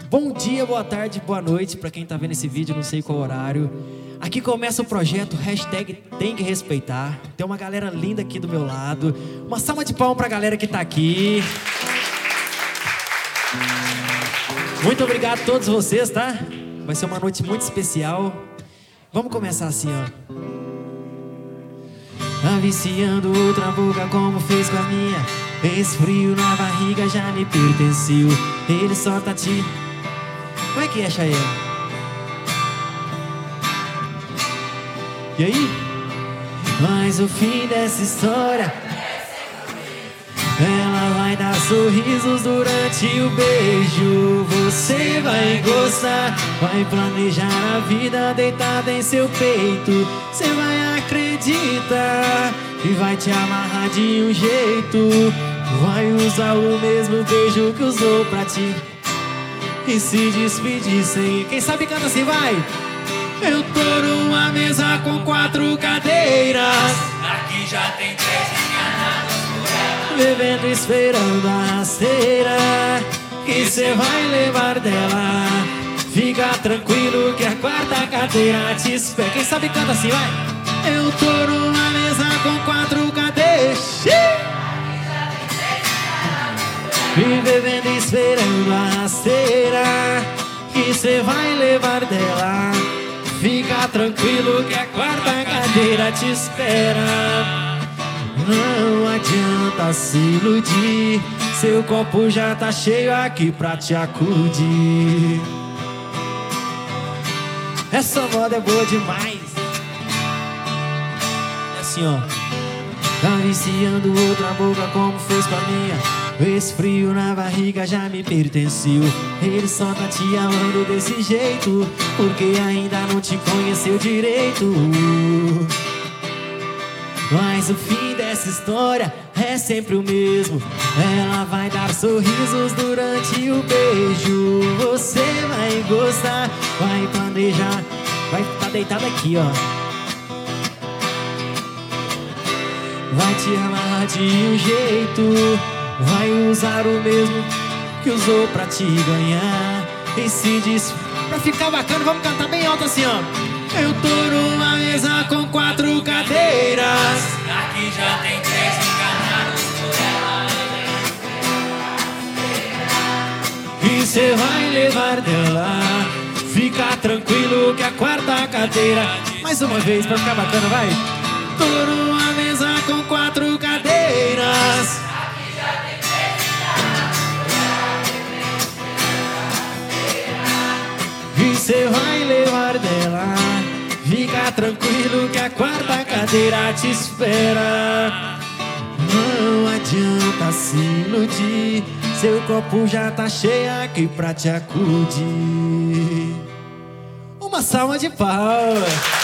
Bom dia, boa tarde, boa noite pra quem tá vendo esse vídeo, não sei qual horário. Aqui começa o projeto #Tem que Respeitar. Tem uma galera linda aqui do meu lado. Uma salva de palmas pra galera que tá aqui. Muito obrigado a todos vocês, tá? Vai ser uma noite muito especial. Vamos começar assim, ó. Tá viciando outra boca como fez com a minha. Esse frio na barriga já me pertenceu. Ele só tá te... Como é que é, Chayenne? E aí? Mas o fim dessa história, ela vai dar sorrisos durante o beijo. Você vai gostar, vai planejar a vida deitada em seu peito. Você vai acreditar e vai te amarrar de um jeito. Vai usar o mesmo beijo que usou pra ti e se despedir sem... Quem sabe canta assim, vai! Eu tô numa mesa com 4 cadeiras. Aqui já tem 3 enganados por ela, Bebendo, esperando a rasteira que cê vai levar dela. Fica tranquilo que a 4ª cadeira te espera. Quem sabe canta assim, vai! Eu tô numa mesa com 4 cadeiras. E bebendo, esperando a rasteira que cê vai levar dela. Fica tranquilo que a 4ª cadeira te espera. Não adianta se iludir, seu copo já tá cheio aqui pra te acudir. Essa moda é boa demais. É assim, ó. Tá viciando outra boca como fez com a minha. Esse frio na barriga já me pertenceu. Ele só tá te amando desse jeito porque ainda não te conheceu direito. Mas o fim dessa história é sempre o mesmo. Ela vai dar sorrisos durante o beijo. Você vai gostar, vai planejar, vai estar deitado aqui, ó. Vai te amarrar de um jeito. Vai usar o mesmo que usou pra te ganhar. E se diz... Pra ficar bacana, vamos cantar bem alto assim, ó. Eu tô numa mesa com 4 cadeiras. aqui já tem 3 enganados por ela. E cê vai levar dela. Fica tranquilo que a 4ª cadeira... Mais uma vez pra ficar bacana, vai. Tô numa mesa com 4 cadeiras. E cê vai levar dela. Fica tranquilo que a 4ª cadeira te espera. Não adianta se iludir, seu copo já tá cheio aqui pra te acudir. Uma salva de palmas.